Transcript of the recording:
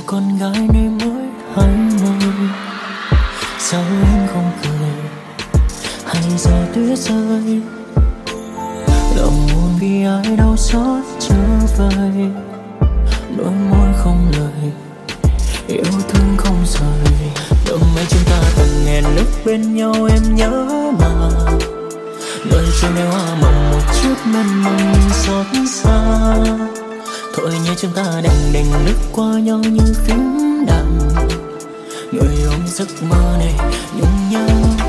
con gái nơi mới 20. Sao em không cười hay giờ tuyết rơi, lòng buồn vì ai đau xót chưa vơi, đôi môi không lời, yêu thương không rời. Đêm nay chúng ta từng hẹn ước bên nhau em nhớ mà, đợi cho ngày hoa mộng một chút mân mông xót xa. Thôi như chúng ta đành lướt qua nhau như phím đàn, người ôm giấc mơ này nhung nhớ